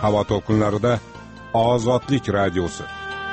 havo to'lqinlarida Ozodlik radiosi.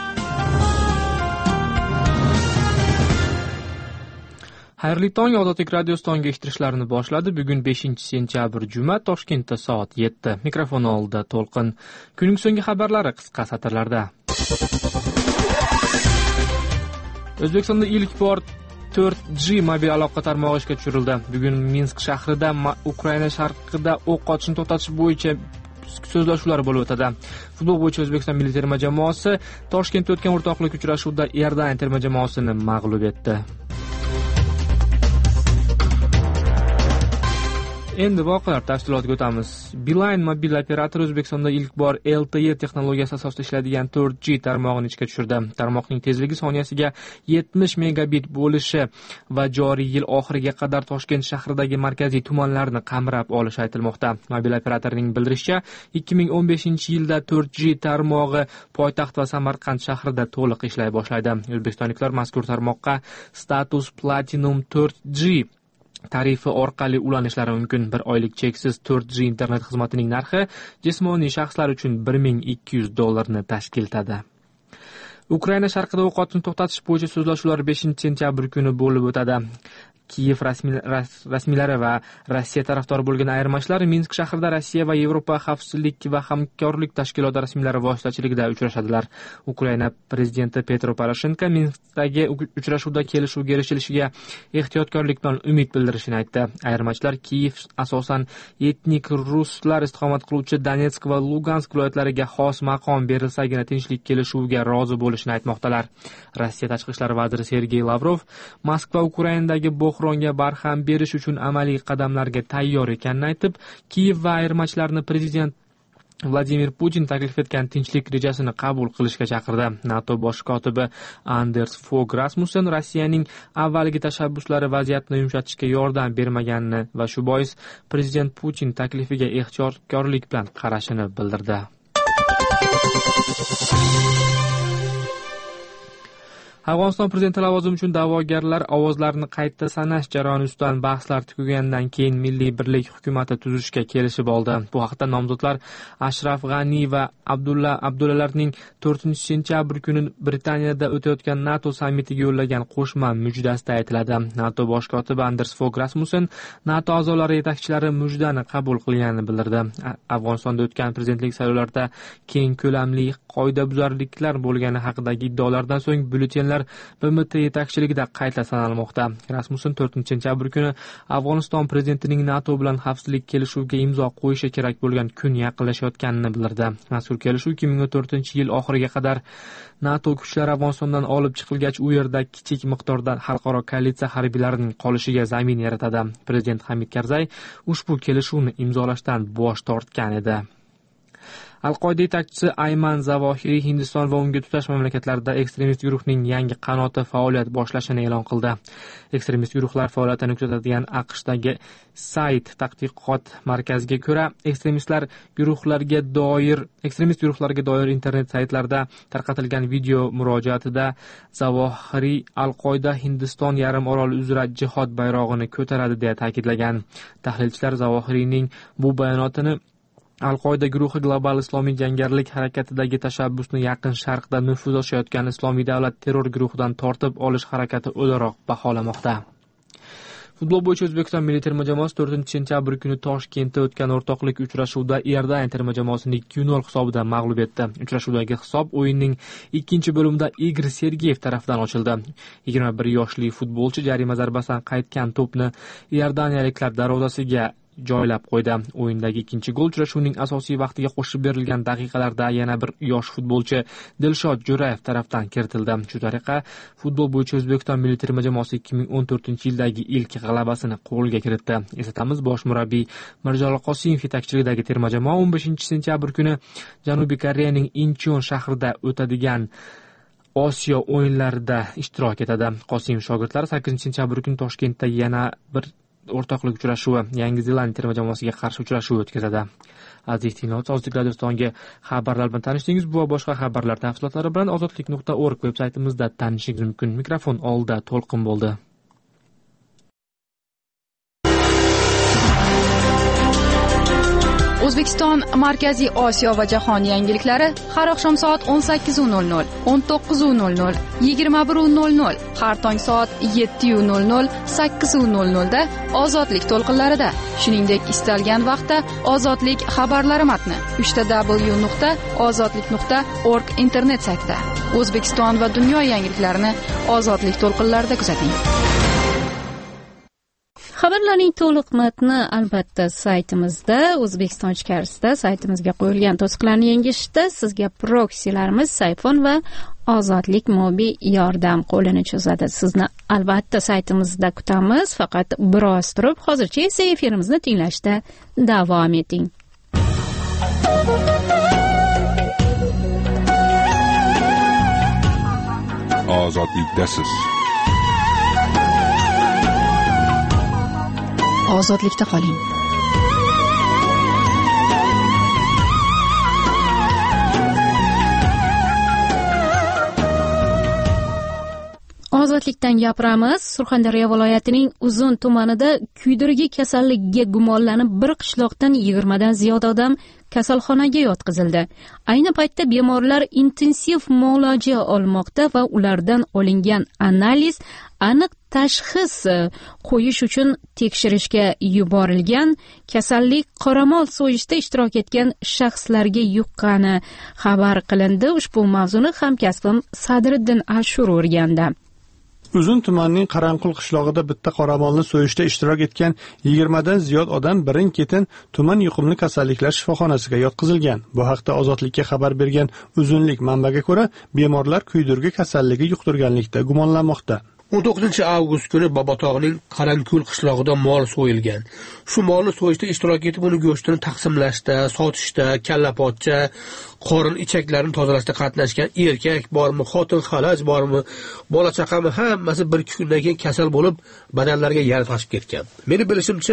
Xayrli tong, Ozodlik radiosi tongi eshittirishlarini boshladi. Bugun 5-sentyabr juma, Toshkentda soat 7. Mikrofon oldida To'lqin. Kunning so'nggi xabarlari qisqa satrlarda. O'zbekistonda ilk bor 4G mobil aloqa tarmog'i ishga tushirildi. Bugun Minsk shahrida Ukraina sharqida o'q otishni to'xtatish bo'yicha so'zlashuvlar bo'lib o'tadi. Futbol bo'yicha O'zbekiston milliy terma jamoasi Toshkentda o'tgan o'rtoqlik uchrashuvida Iordaniya terma jamoasini mag'lub etdi. Endi voqealar tafsilotiga o'tamiz. Beeline mobil operatori O'zbekistonda ilk bor LTE texnologiyasi asosida ishlaydigan 4G tarmog'ini ishga tushirdi. Tarmoqning tezligi soniyasiga 70 megabit bo'lishi va joriy yil oxiriga qadar Toshkent shahridagi markaziy tumanlarni qamrab olishi aytilmoqda. Mobil operatorning bildirishicha, 2015-yilda 4G tarmog'i poytaxt va Samarqand shahrida to'liq ishlay boshlaydi. O'zbekistonliklar mazkur tarmoqqa status Platinum 4G tarifi orqali ulanishlari mumkin. Bir oylik cheksiz 4G internet xizmatining narxi jismoniy shaxslar uchun $1200 tashkil etadi. Ukraina sharqida o'q otishni to'xtatish bo'yicha so'zlashuvlar 5-sentyabr kuni bo'lib o'tadi. Kiyev rasmiylari va Rossiya tarafdori bo'lgan ayirmachilar Minsk shahrida Rossiya va Yevropa xavfsizlik va hamkorlik tashkiloti rasmiylari vositachiligida uchrashadilar. Ukraina prezidenti Petro Poroshenko Minskdagi uchrashuvda kelishuvga erishilishiga ehtiyotkorlik bilan umid bildirishini aytdi. Ayirmachilar Kiyev asosan etnik ruslar istiqomat qiluvchi Donetsk va Lugansk viloyatlariga xos maqom berilsagina tinchlik kelishuviga rozi bo'lishini aytmoqdalar. Rossiya tashqi ishlar vaziri Sergey Lavrov Moskva Ukrainadagi bo'hronga barham berish uchun amaliy qadamlarga tayyor ekanini aytib, Kiyev va ayirmachilarni prezident Vladimir Putin taklif etgan tinchlik rejasini qabul qilishga chaqirdi. NATO bosh kotibi Anders Fogh Rasmussen Rossiyaning avvalgi tashabbuslari vaziyatni yumshatishga yordam bermaganini va shu bois prezident Putin taklifiga ehtiyotkorlik bilan qarashini bildirdi. Afg'oniston prezidenti lavozimi uchun da'vogarlar ovozlarni qayta sanash jarayoni ustidan bahslar tugagandan keyin Milliy birlik hukumati tuzishga kelishib oldi. Bu haqda nomzodlar Ashraf G'ani va Abdullalarning 4-sentyabr kuni Britaniyada o'tayotgan NATO sammitiga yo'llagan qo'shma mujdasida aytiladi. NATO bosh kotibi Anders Fogh Rasmussen NATO a'zolari yetakchilari mujdani qabul qilganini bildirdi. Afg'onistonda o'tgan prezidentlik saylovlarida keng ko'lamli qoidabuzarliklar bo'lgani haqidagi iddaolardan so'ng byulletenlar BMT yetakchiligida qayta sanalmoqda. Rasmussen 4-sentyabr kuni Afg'oniston prezidentining NATO bilan xavfsizlik kelishuviga imzo qo'yishi kerak bo'lgan kun yaqinlashayotganini bildirdi. Mazkur kelishuv 2014-yil oxiriga qadar NATO kuchlari Afg'onistondan olib chiqilgach, u yerda kichik miqdorda xalqaro koalitsiya harbiylarining qolishiga zamin yaratadi. Prezident Hamid Karzay ushbu kelishuvni imzolashdan bosh tortgan edi. Al-Qoida yetakchisi Ayman Zavohiriy Hindiston va unga tutash mamlakatlarda ekstremist guruhning yangi qanoti faoliyat boshlashini e'lon qildi. Ekstremist guruhlar faoliyatini kuzatadigan AQShdagi sayt tadqiqot markaziga ko'ra, ekstremist guruhlarga doir internet saytlarda tarqatilgan video murojaatida Zavohiriy Al-Qoida Hindiston yarim oroli uzra jihod bayrog'ini ko'taradi deya ta'kidlagan. Tahlilchilar Zavohiriyning bu bayonotini Al-Qoida guruhi global islomiy jangarilik harakatidagi tashabbusni Yaqin Sharqda nufuz oshayotgan Islomiy davlat terror guruhidan tortib olish harakati o'laroq baholamoqda. Futbol bo'yicha O'zbekiston milliy terma jamoasi 4-sentyabr kuni Toshkentda o'tgan o'rtoqlik uchrashuvida Iordaniya terma jamoasini 2-0 hisobida mag'lub etdi. Uchrashuvdagi hisob o'yinning ikkinchi bo'limida Igor Sergeyev tomonidan ochildi. 21 yoshli futbolchi jarima zarbasidan qaytgan to'pni iordaniyaliklar darvozasiga joylab qo'ydi. O'yindagi ikkinchi gol uchrashuvning asosiy vaqtiga qo'shib berilgan daqiqalarda yana bir yosh futbolchi Dilshod Jo'rayev tomonidan kiritildi. Shu tariqa futbol bo'yicha O'zbekiston milliy terma jamoasi 2014-yildagi ilk g'alabasini qo'lga kiritdi. Eslatamiz, bosh murabbiy Mirjalol Qosimov yetakchiligidagi terma jamoa 15-sentyabr kuni Janubiy Koreyaning Incheon shahrida o'tadigan Osiyo o'yinlarida ishtirok etadi. Qosimov shogirdlari 8-sentyabr kuni Toshkentda yana bir o'rtoqlik uchrashuvi, Yangi Zelandiya terma jamoasiga qarshi uchrashuv o'tkazadi. Aziz tinglovchilar, Ozodlik radiosining xabarlar bilan tanishdingiz. Bu va boshqa xabarlar tafsilotlari bilan ozodlik.org veb-saytimizda tanishishingiz mumkin. Mikrofon oldida To'lqin bo'ldi. O'zbekiston, Markaziy Osiyo va jahon yangiliklari har oqshom soat 18:00, 19:00, 21:00, har tong soat 7:00, 8:00 da Ozodlik to'lqinlarida. Shuningdek, istalgan vaqtda Ozodlik xabarlari matni www.ozodlik.org internet saytida. O'zbekiston va dunyo yangiliklarini Ozodlik to'lqinlarida kuzating. Xabarlarning to'liq matni albatta saytimizda, O'zbekiston ichkarisida saytimizga qo'yilgan to'siqlarni yengishda sizga proksilarimiz Sayfon va Ozodlik mobil yordam qo'lini cho'zadi. Sizni albatta saytimizda kutamiz, faqat biroz turib, hozircha esa efirimizni tinglashda davom eting. Ozodlikdasiz. Ozodlikda qoling. Ozodlikdan gapiramiz. Surxondaryo viloyatining Uzun tumanida kuydirgi kasalligiga gumonlanib bir qishloqdan 20 dan ziyod odam kasalxonaga yotqizildi. Ayni paytda bemorlar intensiv muolaja olmoqda va ulardan olingan analiz aniq tashxis qo'yish uchun tekshirishga yuborilgan. Kasallik qoramol so'yishda ishtirok etgan shaxslarga yuqqani xabar qilindi. Ushbu mavzuni hamkasbim Sadriddin Ashur o'rgandi. Uzun tumanining Qaranqul qishlog'ida bitta qoramolni so'yishda ishtirok etgan 20 dan ziyod odam birin-ketin tuman yuqumli kasalliklar shifoxonasiga yotqizilgan. Bu haqda Ozodlikka xabar bergan Uzunlik manbaga ko'ra, bemorlar kuydirgi kasalligi yuqtirganlikda gumonlanmoqda. 19 avgust kuni Bobotog'ning Qaranqul qishlog'ida mol so'yilgan. Shu molni so'yishda ishtirok etib, uni go'shtini taqsimlashda, sotishda, kallapochcha, qorin ichaklarini tozalashda qatnashgan erkak bormi, xotin xalaj bormi, bola chaqami hammasi bir kundan keyin kasal bo'lib, badanlariga yara tashib ketgan. Meni bilishimcha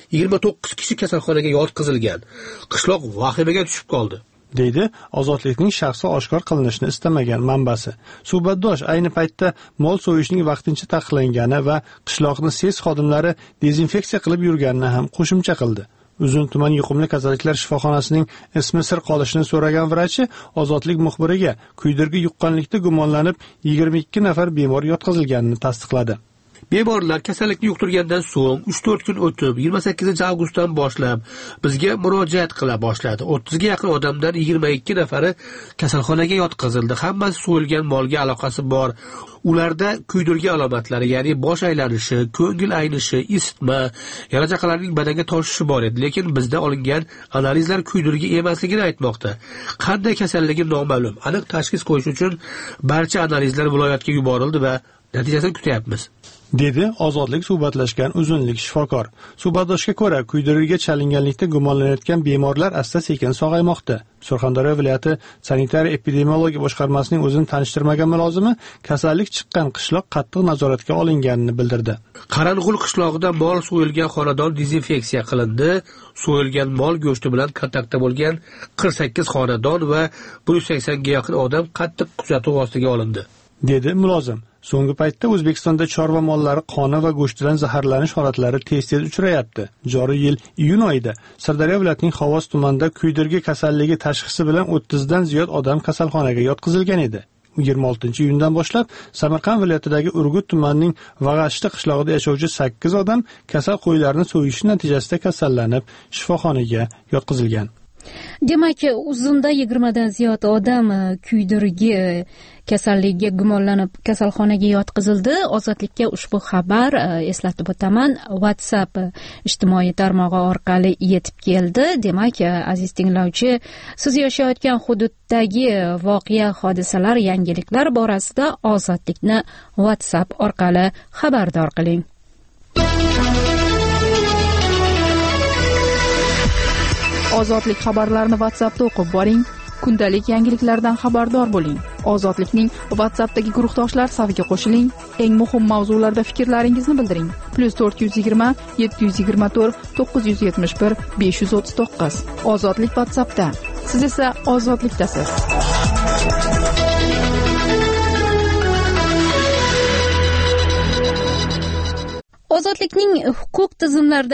29 kishi kasalxonaga yotqizilgan. Qishloq vahimaga tushib qoldi, deydi Ozodlikning shaxsi oshkor qilinishini istamagan manbasi. Suhbatdosh ayni paytda mol so'yishning vaqtincha taqiqlangani va qishloqni SES xodimlari dezinfeksiya qilib yurganini ham qo'shimcha qildi. Uzun tuman yuqumli kasalliklar shifoxonasining ismi sir qolishini so'ragan vrachi Ozodlik muxbiriga kuydirgi yuqqanlikda gumonlanib 22 nafar bemor yotqizilganini tasdiqladi. Bemorlar kasallikni yuqtirgandan so'ng 3-4 kun o'tib 28 avgustdan boshlab bizga murojaat qila boshladi. 30 ga yaqin odamdan 22 nafari kasalxonaga yotqizildi. Hammasi so'yilgan molga aloqasi bor. Ularda kuydirgi alomatlari, ya'ni bosh aylanishi, ko'ngil aynishi, isitma, yarachaqalarning badanga toshishi bor edi, lekin bizda olingan analizlar kuydirgi emasligini aytmoqda. Qanday kasalligi noma'lum. Aniq tashxis qo'yish uchun barcha analizlar viloyatga yuborildi va natijasini kutyapmiz, dedi Ozodlik suhbatlashgan Uzunlik shifokor. Suhbatdoshga ko'ra, kuydirgiga chalinganlikda gumonlanayotgan bemorlar asta-sekin sog'aymoqda. Surxondaryo viloyati sanitariya epidemiologiya boshqarmasining o'zini tanishtirmagan mulozimi kasallik chiqqan qishloq qattiq nazoratga olinganini bildirdi. Qaranqul qishlog'ida mol so'yilgan xonadon dezinfeksiya qilindi. So'yilgan mol go'shti bilan kontaktda bo'lgan 48 xonadon va 180 ga yaqin odam qattiq kuzatuv ostiga olindi, dedi mulozim. So'nggi paytda O'zbekistonda chorva mollari qoni va go'shtdan zaharlanish holatlari tez-tez uchrayapti. Joriy yil iyun oyida Sirdaryo viloyatining Xovos tumanida kuydirgi kasalligi tashxisi bilan 30 dan ziyod odam kasalxonaga yotqizilgan edi. 26-iyundan boshlab Samarqand viloyatidagi Urgut tumanining Vag'ashti qishlog'ida yashovchi 8 odam kasal qo'ylarni so'yishi natijasida kasallanib shifoxonaga yotqizilgan. Demak, Uzunda 20 dan ziyod odam kuydirgi kasalligiga gumonlanib kasalxonaga yotqizildi. Ozodlikka ushbu xabar, eslatib o'taman, WhatsApp ijtimoiy tarmog'i orqali yetib keldi. Demak, aziz tinglovchi, siz yashayotgan hududdagi voqea, hodisalar, yangiliklar borasida Ozodlikni WhatsApp orqali xabardor qiling. Ozodlik xabarlarini WhatsAppda o'qib boring. Kundalik yangiliklardan xabardor bo'ling. Ozodlikning WhatsAppdagi guruhdoshlar safiga qo'shiling. Eng muhim mavzularda fikrlaringizni bildiring. +420 724 971 539. Ozodlik WhatsAppda. Siz esa ozodlikdasiz. Ozodlikning huquq tizimlarida